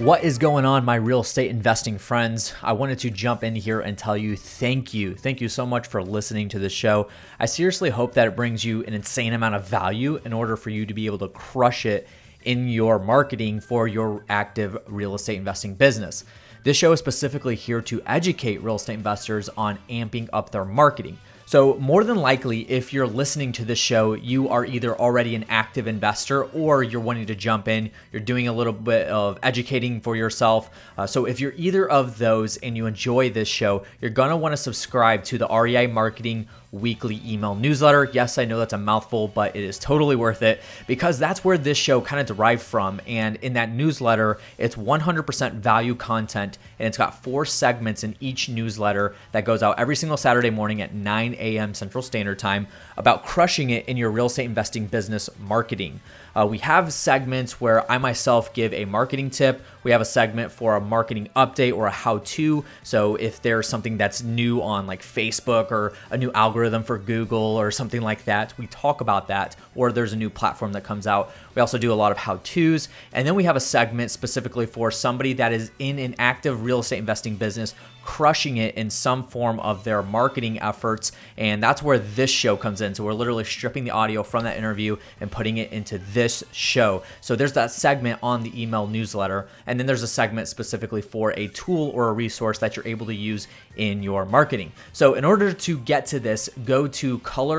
What is going on, my real estate investing friends? I wanted to jump in here and tell you thank you. Thank you so much for listening to this show. I seriously hope that it brings you an insane amount of value in order for you to be able to crush it in your marketing for your active real estate investing business. This show is specifically here to educate real estate investors on amping up their marketing. So more than likely, if you're listening to this show, you are either already an active investor or you're wanting to jump in. You're doing a little bit of educating for yourself. So if you're either of those and you enjoy this show, you're going to want to subscribe to the REI Marketing weekly email newsletter. Yes, I know that's a mouthful, but it is totally worth it because that's where this show kind of derived from. And in that newsletter, it's 100% value content, and it's got 4 segments in each newsletter that goes out every single Saturday morning at 9 a.m. Central Standard Time about crushing it in your real estate investing business marketing. We have segments where I myself give a marketing tip. We have a segment for a marketing update or a how-to. So if there's something that's new on like Facebook or a new algorithm for Google or something like that, we talk about that, or there's a new platform that comes out. We also do a lot of how-tos. And then we have a segment specifically for somebody that is in an active real estate investing business, crushing it in some form of their marketing efforts. And that's where this show comes in. So we're literally stripping the audio from that interview and putting it into this show. So there's that segment on the email newsletter. And then there's a segment specifically for a tool or a resource that you're able to use in your marketing. So in order to get to this, go to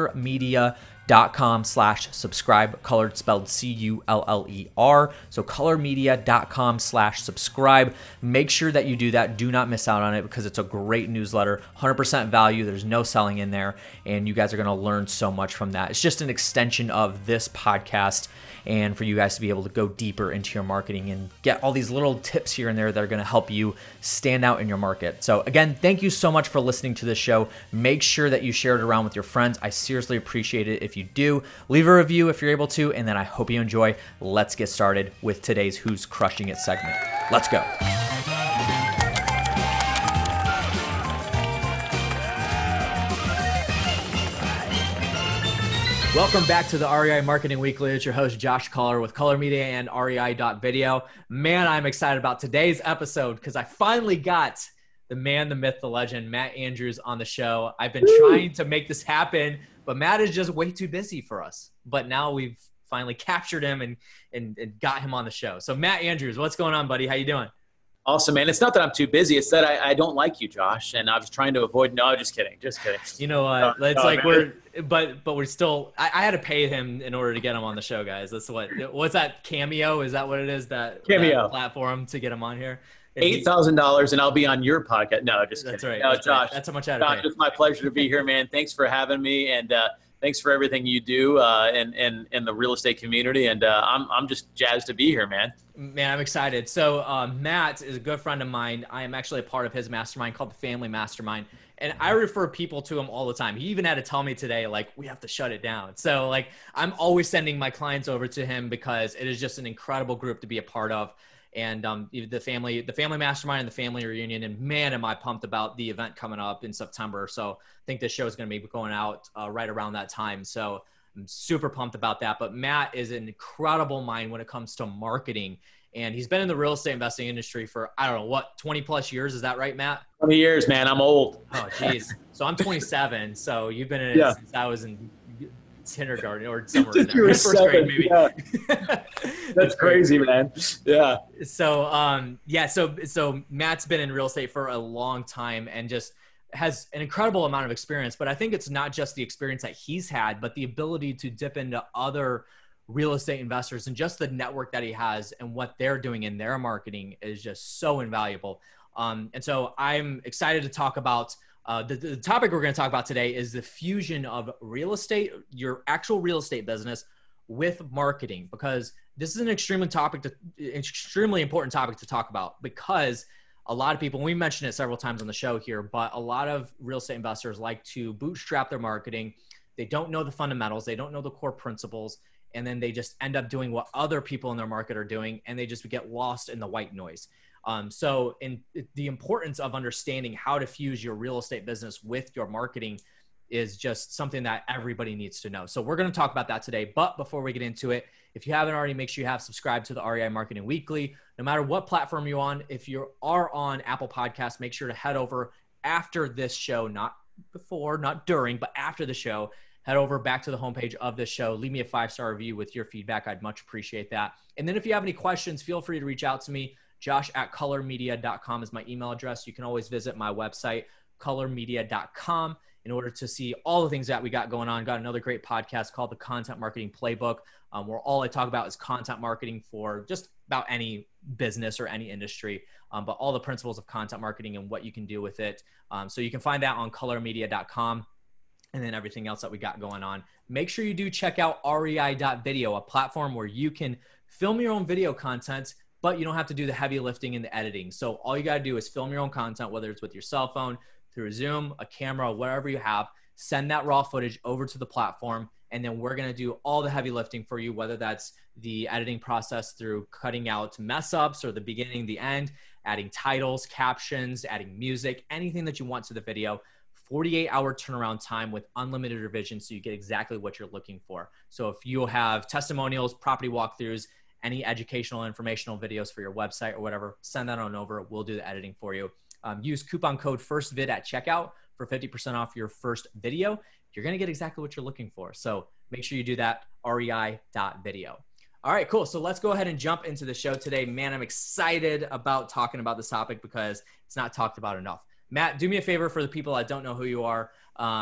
colormedia.com/subscribe, colored spelled C-U-L-L-E-R. So colormedia.com/subscribe. Make sure that you do that. Do not miss out on it because it's a great newsletter, 100% value. There's no selling in there, and you guys are going to learn so much from that. It's just an extension of this podcast, and for you guys to be able to go deeper into your marketing and get all these little tips here and there that are going to help you stand out in your market. So again, thank you so much for listening to this show. Make sure that you share it around with your friends. I seriously appreciate it if you do. Leave a review if you're able to, and then I hope you enjoy. Let's get started with today's Who's Crushing It segment. Let's go. Welcome back to the REI Marketing Weekly. It's your host, Josh Collar with Color Media and REI.video. Man, I'm excited about today's episode because I finally got the man, the myth, the legend, Matt Andrews on the show. I've been trying to make this happen, but Matt is just way too busy for us. But now we've finally captured him and got him on the show. So Matt Andrews, what's going on, buddy? How you doing? Awesome, man. It's not that I'm too busy. It's that I don't like you, Josh. And I was trying to avoid. No, just kidding. Just kidding. You know what? We're still, I had to pay him in order to get him on the show, guys. That's what's that, Cameo? Is that what it is? Cameo. That platform to get him on here? $8,000 and I'll be on your podcast. No, just kidding. That's right. No, that's Josh. Right. That's how much I had to pay. It's my pleasure to be here, man. Thanks for having me. And, thanks for everything you do in the real estate community. And I'm just jazzed to be here, man. Man, I'm excited. So Matt is a good friend of mine. I am actually a part of his mastermind called the Family Mastermind. And I refer people to him all the time. He even had to tell me today, like, we have to shut it down. So like, I'm always sending my clients over to him because it is just an incredible group to be a part of. And the family mastermind and the family reunion, and man, am I pumped about the event coming up in September. So I think this show is going to be going out right around that time. So I'm super pumped about that. But Matt is an incredible mind when it comes to marketing. And he's been in the real estate investing industry for, I don't know, what, 20 plus years. Is that right, Matt? 20 years, man. I'm old. Oh, geez. So I'm 27. So you've been in it since I was in kindergarten or somewhere in there. First grade, maybe. Yeah. That's crazy, man. Yeah. So, so Matt's been in real estate for a long time and just has an incredible amount of experience. But I think it's not just the experience that he's had, but the ability to dip into other real estate investors and just the network that he has and what they're doing in their marketing is just so invaluable. And so I'm excited to talk about the topic we're going to talk about today is the fusion of real estate, your actual real estate business, with marketing, because this is an extremely important topic to talk about, because a lot of people, and we mentioned it several times on the show here, but a lot of real estate investors like to bootstrap their marketing. They don't know the fundamentals. They don't know the core principles. And then they just end up doing what other people in their market are doing, and they just get lost in the white noise. The importance of understanding how to fuse your real estate business with your marketing is just something that everybody needs to know. So we're going to talk about that today. But before we get into it, if you haven't already, make sure you have subscribed to the REI Marketing Weekly. No matter what platform you're on, if you are on Apple Podcasts, make sure to head over after this show, not before, not during, but after the show. Head over back to the homepage of this show. Leave me a 5-star review with your feedback. I'd much appreciate that. And then if you have any questions, feel free to reach out to me. Josh@colormedia.com is my email address. You can always visit my website, colormedia.com, in order to see all the things that we got going on. Got another great podcast called The Content Marketing Playbook, where all I talk about is content marketing for just about any business or any industry, but all the principles of content marketing and what you can do with it. So you can find that on colormedia.com. And then everything else that we got going on. Make sure you do check out rei.video, a platform where you can film your own video content, but you don't have to do the heavy lifting and the editing. So all you got to do is film your own content, whether it's with your cell phone, through Zoom, a camera, whatever you have. Send that raw footage over to the platform, and then we're going to do all the heavy lifting for you, whether that's the editing process through cutting out mess ups or the beginning, the end, adding titles, captions, adding music, anything that you want to the video. 48-hour turnaround time with unlimited revision, so you get exactly what you're looking for. So if you have testimonials, property walkthroughs, any educational, informational videos for your website or whatever, send that on over. We'll do the editing for you. Use coupon code FIRSTVID at checkout for 50% off your first video. You're going to get exactly what you're looking for. So make sure you do that, rei.video. All right, cool. So let's go ahead and jump into the show today. Man, I'm excited about talking about this topic because it's not talked about enough. Matt, do me a favor for the people that don't know who you are,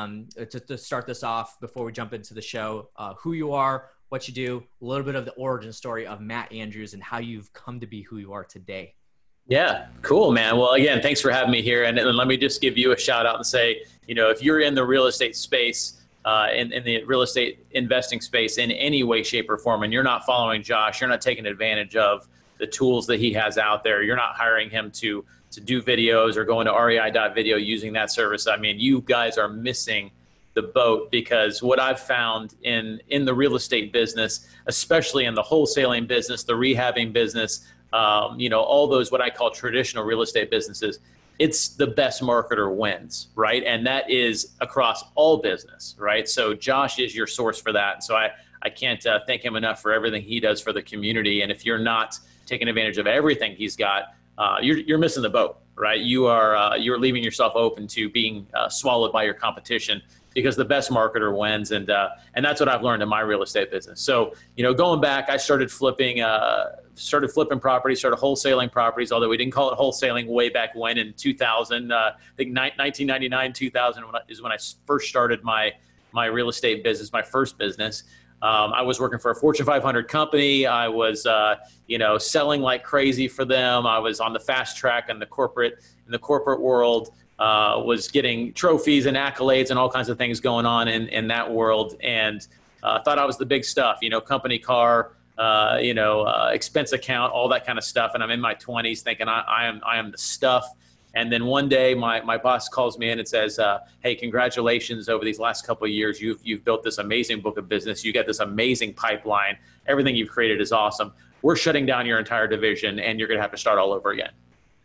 to start this off before we jump into the show, who you are, what you do, a little bit of the origin story of Matt Andrews and how you've come to be who you are today. Yeah, cool, man. Well, again, thanks for having me here. And let me just give you a shout out and say, if you're in the real estate space, in the real estate investing space in any way, shape, or form, and you're not following Josh, you're not taking advantage of the tools that he has out there, you're not hiring him to do videos or going to rei.video using that service, I mean, you guys are missing the boat, because what I've found in the real estate business, especially in the wholesaling business, the rehabbing business, all those what I call traditional real estate businesses, it's the best marketer wins, right? And that is across all business, right? So Josh is your source for that. So I can't thank him enough for everything he does for the community. And if you're not taking advantage of everything he's got, you're missing the boat, right? You're leaving yourself open to being swallowed by your competition, because the best marketer wins, and that's what I've learned in my real estate business. So going back, I started flipping properties, started wholesaling properties, although we didn't call it wholesaling way back when in 2000. I think 1999, 2000 is when I first started my real estate business, my first business. I was working for a Fortune 500 company. I was, selling like crazy for them. I was on the fast track in the corporate world. Was getting trophies and accolades and all kinds of things going on in that world, and thought I was the big stuff. Company car, expense account, all that kind of stuff. And I'm in my 20s thinking I am the stuff. And then one day my boss calls me in and says, hey, congratulations, over these last couple of years, you've built this amazing book of business. You got this amazing pipeline. Everything you've created is awesome. We're shutting down your entire division, and you're going to have to start all over again.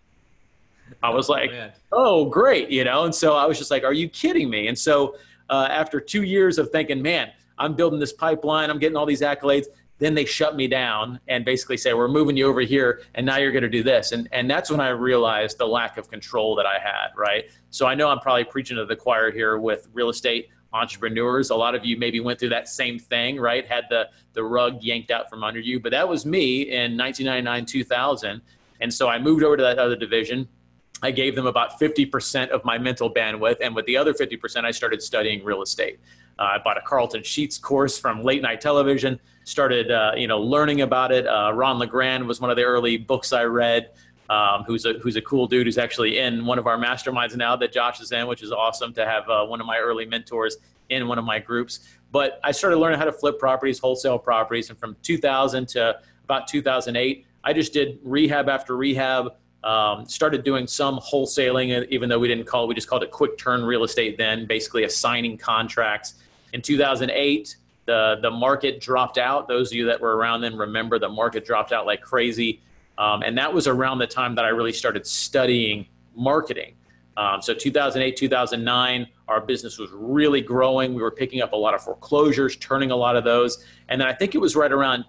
I was like, oh, great. And so I was just like, are you kidding me? And so after 2 years of thinking, man, I'm building this pipeline, I'm getting all these accolades, then they shut me down and basically say, we're moving you over here, and now you're going to do this. And that's when I realized the lack of control that I had, right? So I know I'm probably preaching to the choir here with real estate entrepreneurs. A lot of you maybe went through that same thing, right? Had the rug yanked out from under you. But that was me in 1999, 2000. And so I moved over to that other division. I gave them about 50% of my mental bandwidth. And with the other 50%, I started studying real estate. I bought a Carlton Sheets course from late night television, started, learning about it. Ron LeGrand was one of the early books I read, who's a cool dude who's actually in one of our masterminds now that Josh is in, which is awesome to have one of my early mentors in one of my groups. But I started learning how to flip properties, wholesale properties. And from 2000 to about 2008, I just did rehab after rehab. Started doing some wholesaling, even though we just called it quick turn real estate then, basically assigning contracts. In 2008, the market dropped out. Those of you that were around then remember the market dropped out like crazy. And that was around the time that I really started studying marketing. So 2008, 2009, our business was really growing. We were picking up a lot of foreclosures, turning a lot of those. And then I think it was right around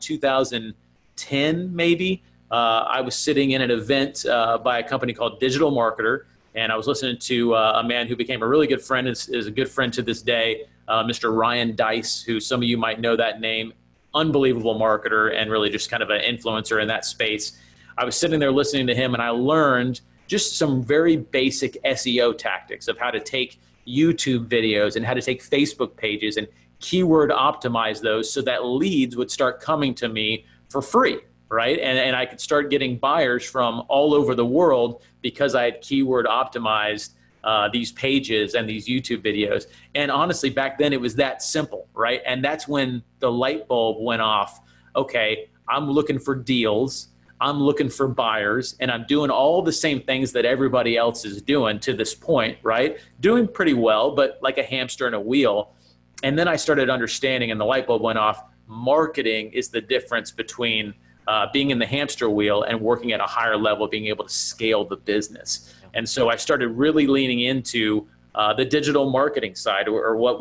2010, maybe, I was sitting in an event by a company called Digital Marketer, and I was listening to a man who became a really good friend, is a good friend to this day, Mr. Ryan Deiss, who some of you might know that name. Unbelievable marketer and really just kind of an influencer in that space. I was sitting there listening to him, and I learned just some very basic SEO tactics of how to take YouTube videos and how to take Facebook pages and keyword optimize those so that leads would start coming to me for free, right? And I could start getting buyers from all over the world because I had keyword optimized these pages and these YouTube videos. And honestly, back then it was that simple, right? And that's when the light bulb went off. Okay, I'm looking for deals, I'm looking for buyers, and I'm doing all the same things that everybody else is doing to this point, right? Doing pretty well, but like a hamster in a wheel. And then I started understanding, and the light bulb went off, marketing is the difference between being in the hamster wheel and working at a higher level, being able to scale the business. And so I started really leaning into the digital marketing side, or what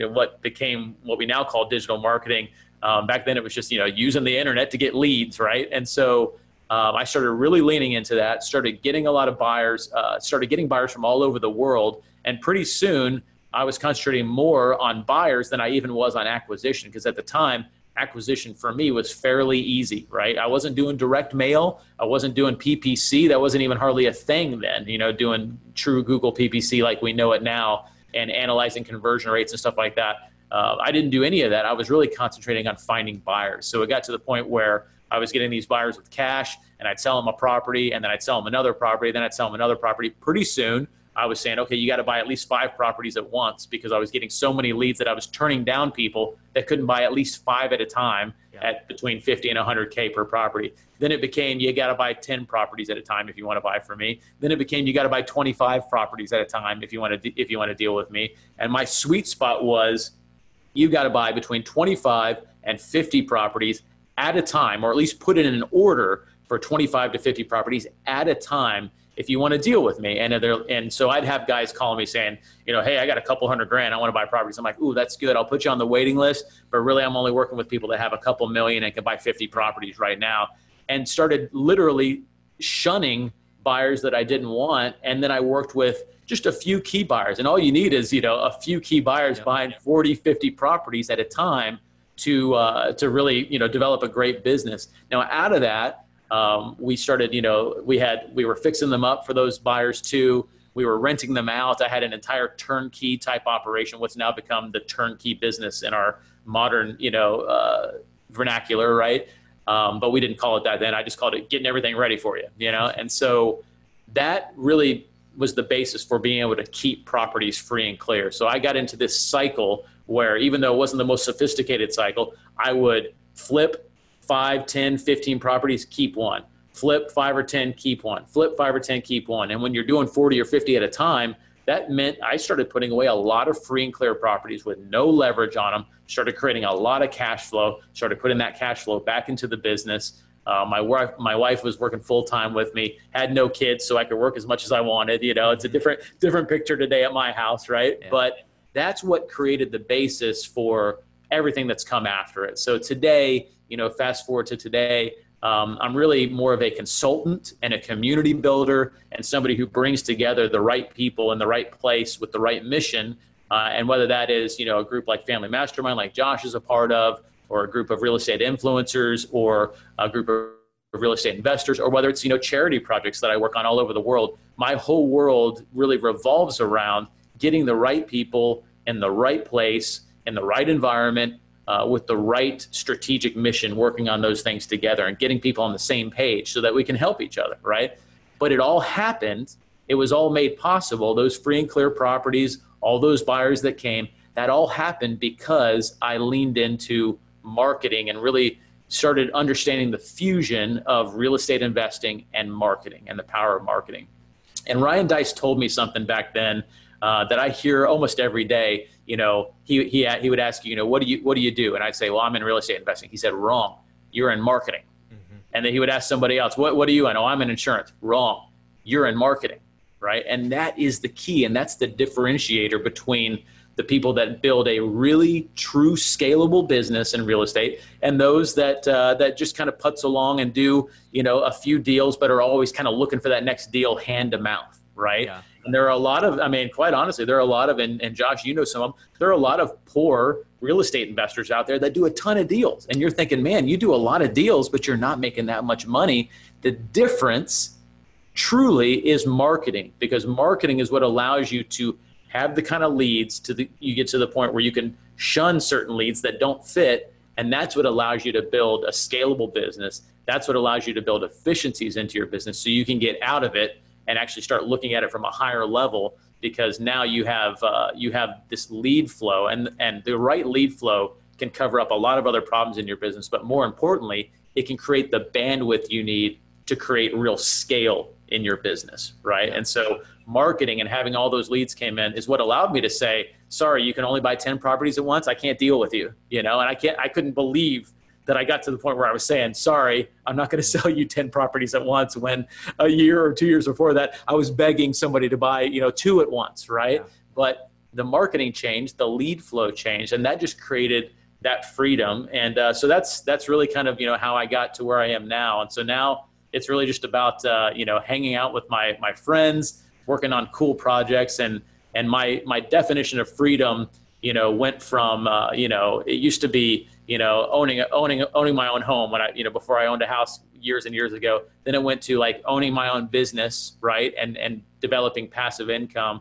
became what we now call digital marketing. Back then it was just, using the internet to get leads, right? And so I started really leaning into that, started getting a lot of buyers, started getting buyers from all over the world. And pretty soon I was concentrating more on buyers than I even was on acquisition, because at the time, acquisition for me was fairly easy, right? I wasn't doing direct mail. I wasn't doing PPC. That wasn't even hardly a thing then, doing true Google PPC like we know it now, and analyzing conversion rates and stuff like that. I didn't do any of that. I was really concentrating on finding buyers. So it got to the point where I was getting these buyers with cash, and I'd sell them a property, and then I'd sell them another property, then I'd sell them another property. Pretty soon, I was saying, okay, you got to buy at least 5 properties at once, because I was getting so many leads that I was turning down people that couldn't buy at least 5 at a time at between 50 and 100K per property. Then it became, you got to buy 10 properties at a time if you want to buy from me. Then it became, you got to buy 25 properties at a time if you want to deal with me. And my sweet spot was, you got to buy between 25 and 50 properties at a time, or at least put it in an order for 25 to 50 properties at a time if you want to deal with me. And so I'd have guys calling me saying, hey, I got a couple $100,000, I want to buy properties. I'm like, ooh, that's good. I'll put you on the waiting list. But really, I'm only working with people that have a couple million and can buy 50 properties right now. And started literally shunning buyers that I didn't want. And then I worked with just a few key buyers. And all you need is, a few key buyers buying 40, 50 properties at a time to really, develop a great business. Now, out of that, we started, we were fixing them up for those buyers too. We were renting them out. I had an entire turnkey type operation, what's now become the turnkey business in our modern, vernacular, right? But we didn't call it that then. I just called it getting everything ready for you, And so that really was the basis for being able to keep properties free and clear. So I got into this cycle where, even though it wasn't the most sophisticated cycle, I would flip 5, 10, 15 properties, keep one. Flip 5 or 10, keep one. Flip 5 or 10, keep one. And when you're doing 40 or 50 at a time, that meant I started putting away a lot of free and clear properties with no leverage on them, started creating a lot of cash flow, started putting that cash flow back into the business. My wife was working full time with me, had no kids, so I could work as much as I wanted. It's a different picture today at my house, right? Yeah. But that's what created the basis for everything that's come after it. So today, fast forward to today, I'm really more of a consultant and a community builder, and somebody who brings together the right people in the right place with the right mission. And whether that is, a group like Family Mastermind, like Josh is a part of, or a group of real estate influencers, or a group of real estate investors, or whether it's, charity projects that I work on all over the world, my whole world really revolves around getting the right people in the right place, in the right environment, with the right strategic mission, working on those things together and getting people on the same page so that we can help each other, right? But it all happened. It was all made possible. Those free and clear properties, all those buyers that came, that all happened because I leaned into marketing and really started understanding the fusion of real estate investing and marketing and the power of marketing. And Ryan Deiss told me something back then that I hear almost every day. He would ask you, what do you do? And I'd say, well, I'm in real estate investing. He said, wrong. You're in marketing. Mm-hmm. And then he would ask somebody else, what are you in? Oh, I'm in insurance. Wrong. You're in marketing. right? And that is the key. And that's the differentiator between the people that build a really true scalable business in real estate and those that that just kind of putz along and do, a few deals, but are always kind of looking for that next deal hand to mouth, right? Yeah. And there are a lot of, quite honestly, there are a lot of, and Josh, some of them, there are a lot of poor real estate investors out there that do a ton of deals. And you're thinking, man, you do a lot of deals, but you're not making that much money. The difference truly is marketing, because marketing is what allows you to have the kind of leads you get to the point where you can shun certain leads that don't fit. And that's what allows you to build a scalable business. That's what allows you to build efficiencies into your business so you can get out of it and actually start looking at it from a higher level, because now you have this lead flow, and the right lead flow can cover up a lot of other problems in your business. But more importantly, it can create the bandwidth you need to create real scale in your business, right? Yeah. And so marketing and having all those leads came in is what allowed me to say, sorry, you can only buy 10 properties at once. I can't deal with you, and I couldn't believe that I got to the point where I was saying, sorry, I'm not going to sell you 10 properties at once, when a year or 2 years before that, I was begging somebody to buy, 2 at once, right? Yeah. But the marketing changed, the lead flow changed, and that just created that freedom. And so that's really kind of, how I got to where I am now. And so now it's really just about, hanging out with my friends, working on cool projects. And my definition of freedom, went from, it used to be, owning my own home when before I owned a house years and years ago. Then it went to like owning my own business, right? And developing passive income.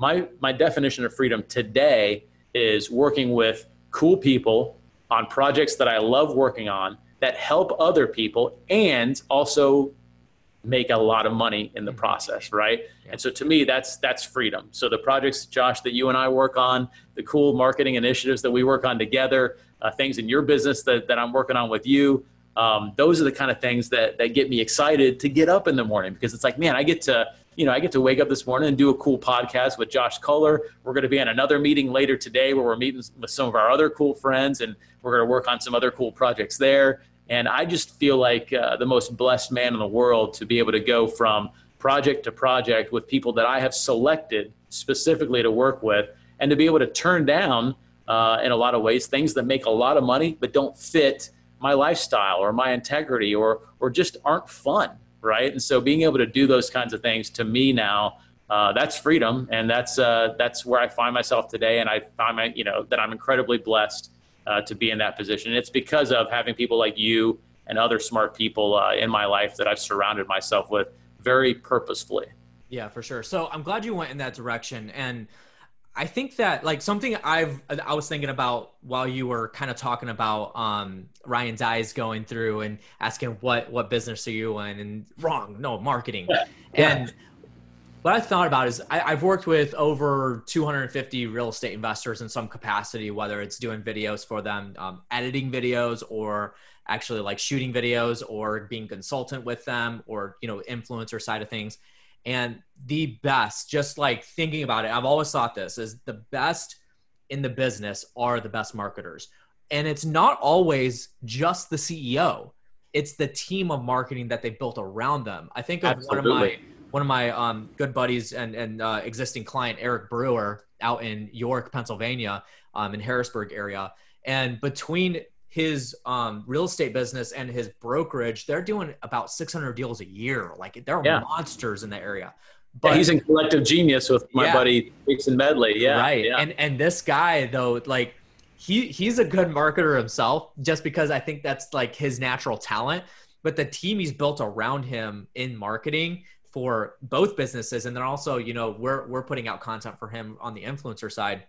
My definition of freedom today is working with cool people on projects that I love working on that help other people and also make a lot of money in the process, right? Yeah. And so to me, that's freedom. So the projects, Josh, that you and I work on, the cool marketing initiatives that we work on together, things in your business that I'm working on with you, those are the kind of things that get me excited to get up in the morning, because it's like, man, I get to wake up this morning and do a cool podcast with Josh Culler. We're going to be in another meeting later today where we're meeting with some of our other cool friends, and we're going to work on some other cool projects there. And I just feel like the most blessed man in the world to be able to go from project to project with people that I have selected specifically to work with, and to be able to turn down in a lot of ways things that make a lot of money but don't fit my lifestyle or my integrity or just aren't fun, right? And so being able to do those kinds of things, to me now, that's freedom, and that's where I find myself today. And I find that I'm incredibly blessed to be in that position. And it's because of having people like you and other smart people in my life that I've surrounded myself with very purposefully. Yeah, for sure. So I'm glad you went in that direction. And I think that like something I was thinking about while you were kind of talking about Ryan Dye's going through and asking what business are you in, and marketing. Yeah. And what I thought about is I've worked with over 250 real estate investors in some capacity, whether it's doing videos for them, editing videos, or actually like shooting videos, or being consultant with them, or, influencer side of things. And the best, just like thinking about it, I've always thought this is the best in the business are the best marketers. And it's not always just the CEO. It's the team of marketing that they built around them. I think of one of my good buddies and existing client, Eric Brewer, out in York, Pennsylvania, in Harrisburg area. And between his real estate business and his brokerage, they're doing about 600 deals a year. Like they're monsters in the area. But he's in Collective Genius with my buddy Jason Medley. Yeah. Right. Yeah. And this guy though, like he's a good marketer himself, just because I think that's like his natural talent, but the team he's built around him in marketing for both businesses. And then also, we're putting out content for him on the influencer side.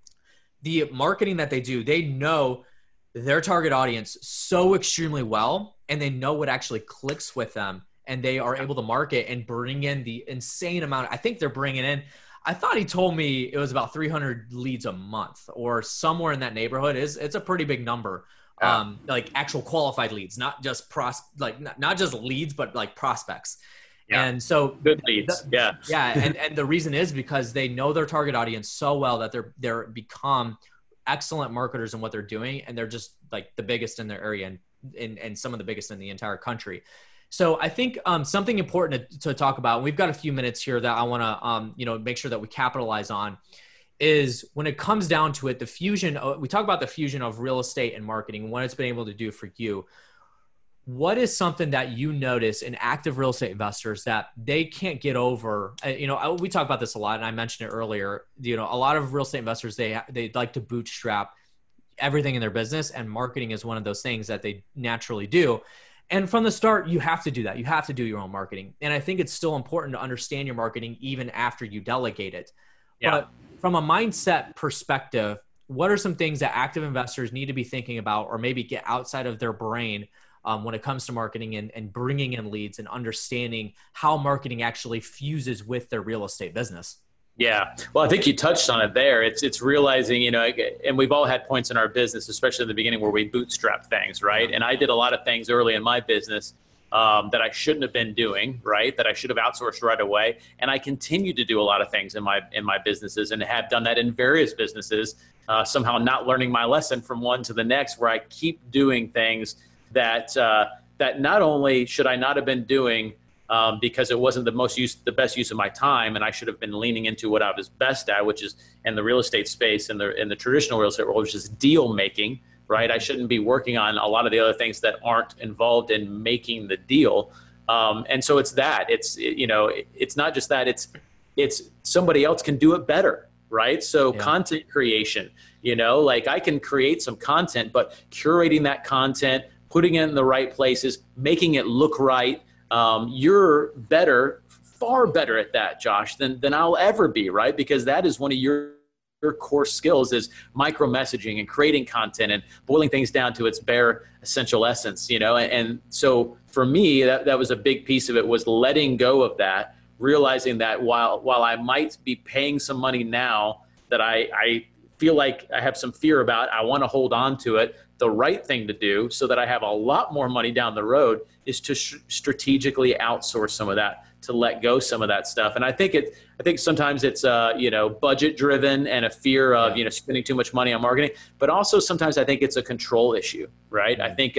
The marketing that they do, they know their target audience so extremely well, and they know what actually clicks with them, and they are able to market and bring in the insane amount. I think they're bringing in, I thought he told me it was about 300 leads a month or somewhere in that neighborhood. It's a pretty big number. Yeah. Like actual qualified leads, not just not just leads, but like prospects. Yeah. And so good leads. Yeah. And the reason is because they know their target audience so well that they're become excellent marketers in what they're doing. And they're just like the biggest in their area and some of the biggest in the entire country. So I think something important to talk about, and we've got a few minutes here that I want to, make sure that we capitalize on, is when it comes down to it, the fusion, we talk about the fusion of real estate and marketing, what it's been able to do for you. What is something that you notice in active real estate investors that they can't get over? We talk about this a lot, and I mentioned it earlier. A lot of real estate investors, they like to bootstrap everything in their business, and marketing is one of those things that they naturally do. And from the start, you have to do that. You have to do your own marketing. And I think it's still important to understand your marketing even after you delegate it. Yeah. But from a mindset perspective, what are some things that active investors need to be thinking about, or maybe get outside of their brain when it comes to marketing and bringing in leads and understanding how marketing actually fuses with their real estate business? Yeah. Well, I think you touched on it there. It's realizing, and we've all had points in our business, especially in the beginning, where we bootstrap things, right? And I did a lot of things early in my business that I shouldn't have been doing, right? That I should have outsourced right away. And I continue to do a lot of things in my businesses, and have done that in various businesses, somehow not learning my lesson from one to the next, where I keep doing things that not only should I not have been doing, because it wasn't the best use of my time, and I should have been leaning into what I was best at, which is in the real estate space, in the traditional real estate world, which is deal making, right? I shouldn't be working on a lot of the other things that aren't involved in making the deal. And so it's that. It's not just that. It's somebody else can do it better, right? So content creation, I can create some content, but curating that content, putting it in the right places, making it look right. You're far better at that, Josh, than I'll ever be, right? Because that is one of your core skills, is micro messaging and creating content and boiling things down to its bare essential essence, And so for me, that was a big piece of it, was letting go of that, realizing that while I might be paying some money now that I feel like I have some fear about, I want to hold on to it. The right thing to do, so that I have a lot more money down the road, is to strategically outsource some of that, to let go some of that stuff. And I think sometimes it's budget driven and a fear of spending too much money on marketing, but also sometimes I think it's a control issue, right? I think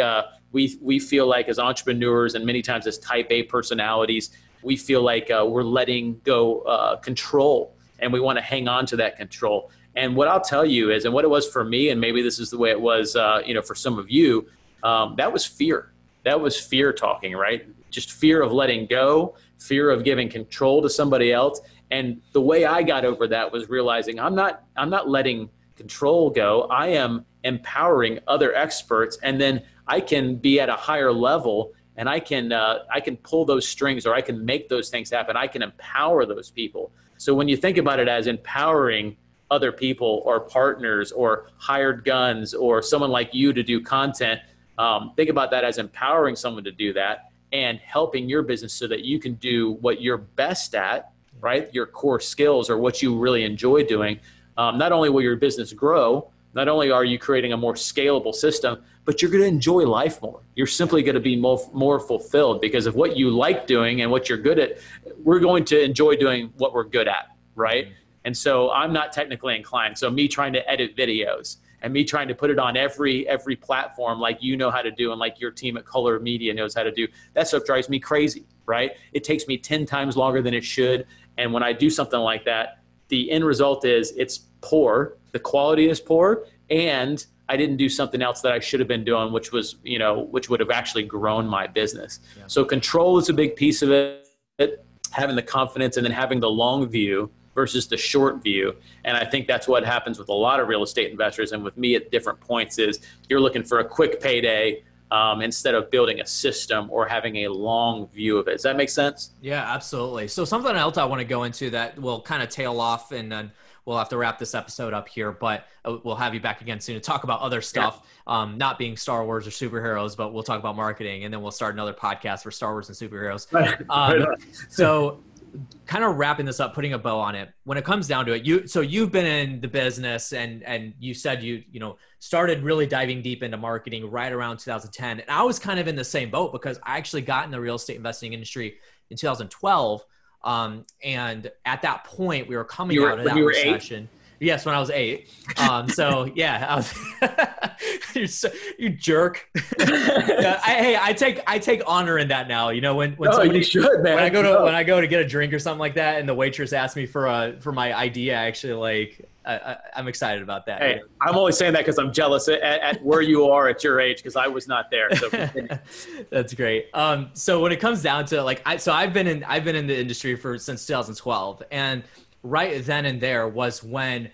we feel like, as entrepreneurs, and many times as type A personalities, we feel like we're letting go control, and we want to hang on to that control. And what I'll tell you is, and what it was for me, and maybe this is the way it was, for some of you, that was fear. That was fear talking, right? Just fear of letting go, fear of giving control to somebody else. And the way I got over that was realizing I'm not letting control go. I am empowering other experts, and then I can be at a higher level, and I can pull those strings, or I can make those things happen. I can empower those people. So when you think about it as empowering other people, or partners, or hired guns, or someone like you to do content, think about that as empowering someone to do that, and helping your business so that you can do what you're best at, right? Your core skills, or what you really enjoy doing. Not only will your business grow, not only are you creating a more scalable system, but you're going to enjoy life more. You're simply going to be more fulfilled because of what you like doing and what you're good at. We're going to enjoy doing what we're good at, right? And so I'm not technically inclined. So me trying to edit videos, and me trying to put it on every platform like you know how to do, and like your team at Color Media knows how to do, that stuff drives me crazy, right? It takes me 10 times longer than it should. And when I do something like that, the end result is it's poor, the quality is poor, and I didn't do something else that I should have been doing, which would have actually grown my business. Yeah. So control is a big piece of it, having the confidence, and then having the long view versus the short view. And I think that's what happens with a lot of real estate investors, and with me at different points, is you're looking for a quick payday instead of building a system or having a long view of it. Does that make sense? Yeah, absolutely. So something else I want to go into that will kind of tail off, and then we'll have to wrap this episode up here, but we'll have you back again soon to talk about other stuff, not being Star Wars or superheroes, but we'll talk about marketing, and then we'll start another podcast for Star Wars and superheroes. So kind of wrapping this up, putting a bow on it, when it comes down to it, you've been in the business, and you said you started really diving deep into marketing right around 2010. And I was kind of in the same boat, because I actually got in the real estate investing industry in 2012. And at that point we were coming out of that recession. Yes, when I was 8. So yeah, I was, you jerk. Yeah, hey, I take honor in that now. You know, when No, somebody, you should, man. when I go to get a drink or something like that, and the waitress asks me for my ID, I actually I'm excited about that. Hey, You know? I'm only saying that because I'm jealous at where you are at your age, because I was not there. So That's great. So when it comes down to I've been in the industry since 2012, and right then and there was when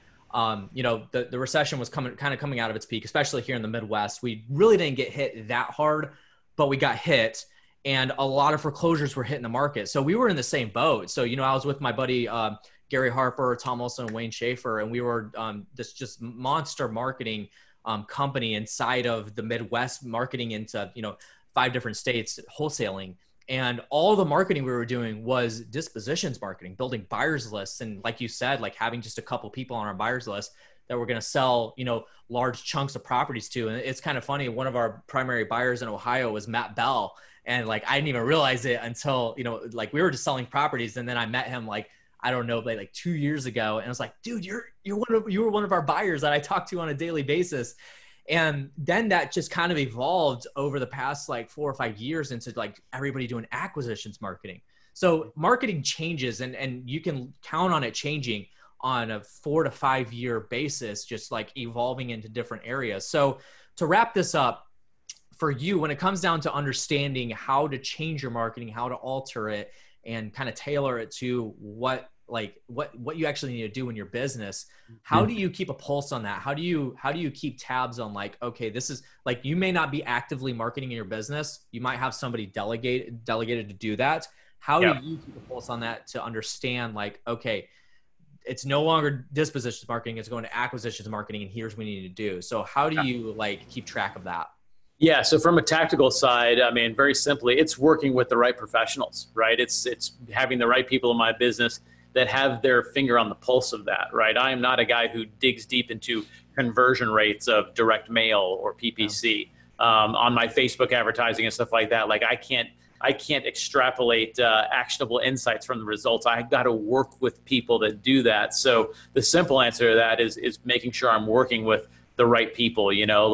the recession was coming out of its peak, especially here in the Midwest. We really didn't get hit that hard, but we got hit, and a lot of foreclosures were hitting the market. So we were in the same boat. So I was with my buddy Gary Harper, Tom Olson, and Wayne Schaefer, and we were this just monster marketing company inside of the Midwest, marketing into 5 different states, wholesaling. And all the marketing we were doing was dispositions marketing, building buyers lists. And like you said, like having just a couple people on our buyers list that we're going to sell, large chunks of properties to. And it's kind of funny. One of our primary buyers in Ohio was Matt Bell. And I didn't even realize it until, we were just selling properties. And then I met him I don't know, like 2 years ago. And I was like, dude, you were one of our buyers that I talk to on a daily basis. And then that just kind of evolved over the past 4 or 5 years into everybody doing acquisitions marketing. So marketing changes, and you can count on it changing on a 4 to 5 year basis, just evolving into different areas. So to wrap this up for you, when it comes down to understanding how to change your marketing, how to alter it and kind of tailor it to what you actually need to do in your business, how do you keep a pulse on that? How do you keep tabs on okay, this is you may not be actively marketing in your business. You might have somebody delegated to do that. How do you keep a pulse on that to understand okay, it's no longer dispositions marketing, it's going to acquisitions marketing, and here's what we need to do. So how do you keep track of that? Yeah. So from a tactical side, I mean, very simply, it's working with the right professionals, right? It's having the right people in my business that have their finger on the pulse of that, right? I am not a guy who digs deep into conversion rates of direct mail or PPC on my Facebook advertising and stuff like that. I can't extrapolate actionable insights from the results. I got to work with people that do that. So the simple answer to that is making sure I'm working with the right people,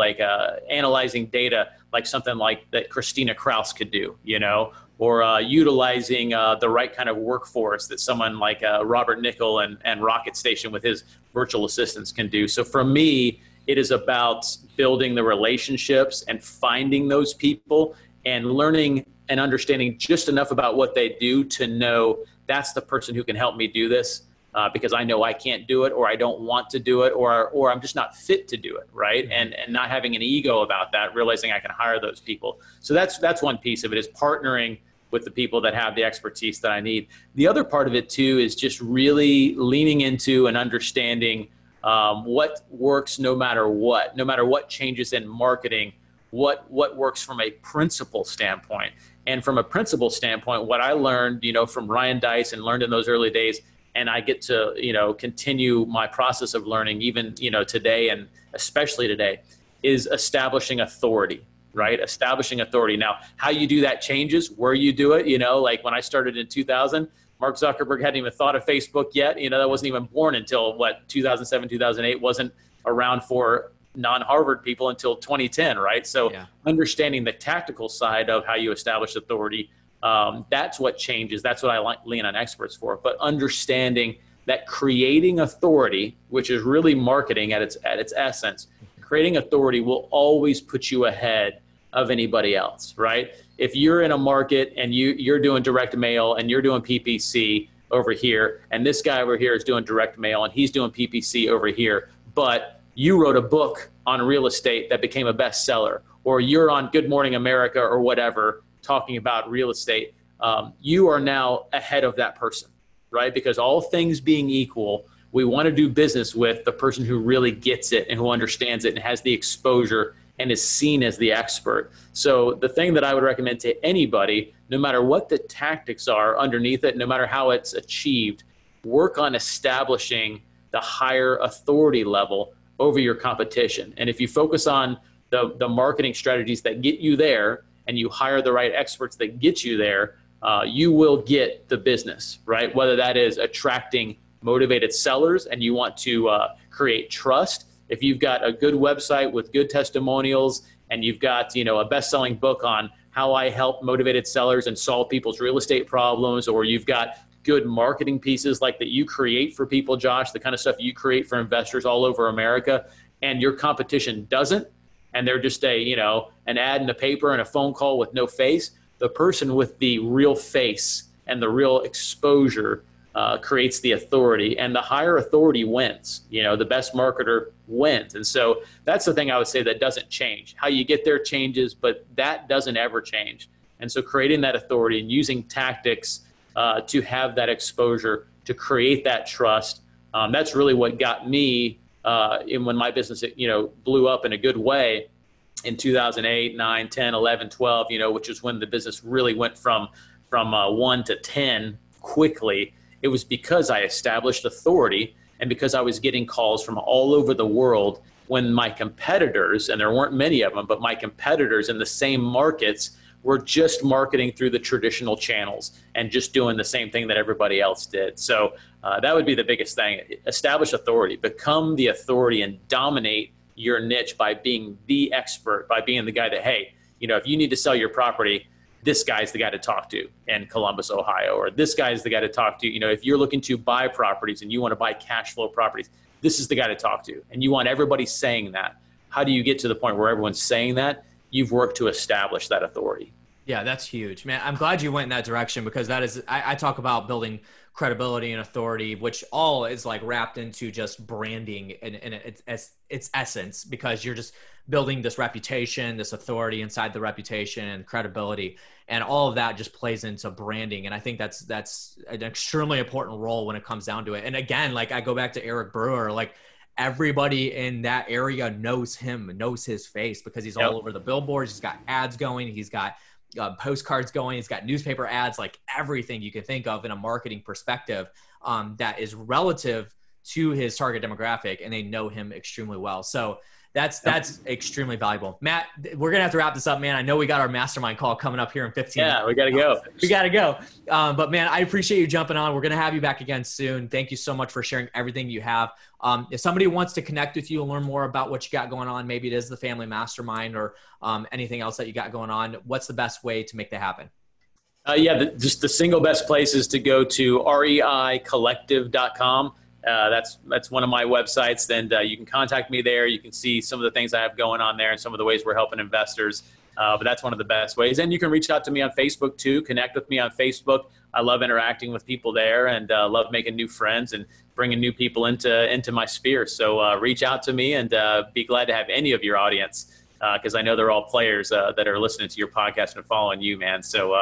analyzing data, something that Christina Kraus could do, or utilizing the right kind of workforce that someone like Robert Nickel and Rocket Station with his virtual assistants can do. So for me, it is about building the relationships and finding those people and learning and understanding just enough about what they do to know that's the person who can help me do this. Because I know I can't do it, or I don't want to do it, or I'm just not fit to do it, right? And not having an ego about that, realizing I can hire those people. So that's one piece of it, is partnering with the people that have the expertise that I need. The other part of it too is just really leaning into and understanding what works no matter what changes in marketing, what works from a principle standpoint. And from a principle standpoint, what I learned, from Ryan Deiss and learned in those early days, and I get to, continue my process of learning even, today, and especially today, is establishing authority, right? Establishing authority. Now, how you do that changes, where you do it, when I started in 2000, Mark Zuckerberg hadn't even thought of Facebook yet. That wasn't even born until 2007, 2008, wasn't around for non-Harvard people until 2010, right? So understanding the tactical side of how you establish authority, that's what changes. That's what I lean on experts for. But understanding that creating authority, which is really marketing at its essence, creating authority will always put you ahead of anybody else, right? If you're in a market and you're doing direct mail and you're doing PPC over here, and this guy over here is doing direct mail and he's doing PPC over here, but you wrote a book on real estate that became a bestseller, or you're on Good Morning America or whatever, talking about real estate, you are now ahead of that person, right? Because all things being equal, we want to do business with the person who really gets it and who understands it and has the exposure and is seen as the expert. So the thing that I would recommend to anybody, no matter what the tactics are underneath it, no matter how it's achieved, work on establishing the higher authority level over your competition. And if you focus on the marketing strategies that get you there, and you hire the right experts that get you there, you will get the business, right? Whether that is attracting motivated sellers and you want to create trust, if you've got a good website with good testimonials and you've got, a best-selling book on how I help motivated sellers and solve people's real estate problems, or you've got good marketing pieces like that you create for people, Josh, the kind of stuff you create for investors all over America, and your competition doesn't, and they're just an ad in a paper and a phone call with no face, the person with the real face and the real exposure creates the authority, and the higher authority wins. The best marketer wins. And so that's the thing I would say that doesn't change. How you get there changes, but that doesn't ever change. And so creating that authority and using tactics to have that exposure, to create that trust, that's really what got me when my business blew up in a good way in 2008, 9, 10, 11, 12, which is when the business really went from 1 to 10 quickly. It was because I established authority and because I was getting calls from all over the world when my competitors, and there weren't many of them, but my competitors in the same markets were just marketing through the traditional channels and just doing the same thing that everybody else did. So that would be the biggest thing. Establish authority, become the authority, and dominate your niche by being the expert, by being the guy that, hey, if you need to sell your property, this guy's the guy to talk to in Columbus, Ohio, or this guy's the guy to talk to. If you're looking to buy properties and you want to buy cash flow properties, this is the guy to talk to. And you want everybody saying that. How do you get to the point where everyone's saying that? You've worked to establish that authority. Yeah, that's huge, man. I'm glad you went in that direction, because that is, I talk about building credibility and authority, which all is like wrapped into just branding in its essence, because you're just building this reputation, this authority inside the reputation and credibility, and all of that just plays into branding. And I think that's an extremely important role when it comes down to it. And again, like I go back to Eric Brewer, like everybody in that area knows him, knows his face, because he's all over the billboards. He's got ads going. He's got postcards going. He's got newspaper ads, like everything you can think of in a marketing perspective that is relative to his target demographic, and they know him extremely well. So that's extremely valuable. Matt, we're going to have to wrap this up, man. I know we got our mastermind call coming up here in 15 minutes. Yeah, we got to go. We got to go. But man, I appreciate you jumping on. We're going to have you back again soon. Thank you so much for sharing everything you have. If somebody wants to connect with you and learn more about what you got going on, maybe it is the Family Mastermind or anything else that you got going on, what's the best way to make that happen? Just the single best place is to go to reicollective.com. That's one of my websites. Then you can contact me there. You can see some of the things I have going on there and some of the ways we're helping investors. But that's one of the best ways. And you can reach out to me on Facebook too. Connect with me on Facebook. I love interacting with people there, and love making new friends and bringing new people into my sphere. So reach out to me, and be glad to have any of your audience, because I know they're all players that are listening to your podcast and following you, man. So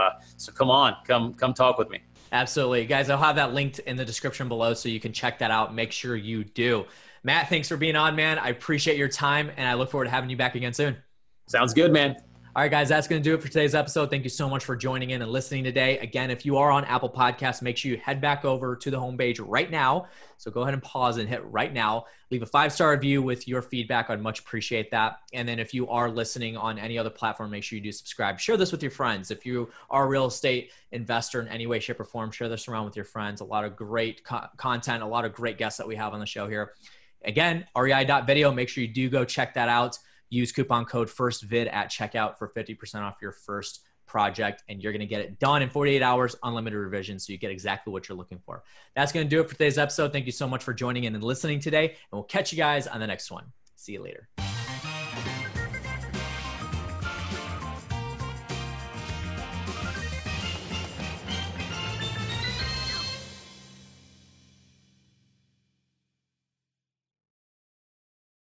come talk with me. Absolutely. Guys, I'll have that linked in the description below so you can check that out. Make sure you do. Matt, thanks for being on, man. I appreciate your time, and I look forward to having you back again soon. Sounds good, man. All right, guys, that's going to do it for today's episode. Thank you so much for joining in and listening today. Again, if you are on Apple Podcasts, make sure you head back over to the homepage right now. So go ahead and pause and hit right now. Leave a 5-star review with your feedback. I'd much appreciate that. And then if you are listening on any other platform, make sure you do subscribe. Share this with your friends. If you are a real estate investor in any way, shape, or form, share this around with your friends. A lot of great content, a lot of great guests that we have on the show here. Again, rei.video. Make sure you do go check that out. Use coupon code FIRSTVID at checkout for 50% off your first project, and you're going to get it done in 48 hours, unlimited revision, so you get exactly what you're looking for. That's going to do it for today's episode. Thank you so much for joining in and listening today, and we'll catch you guys on the next one. See you later.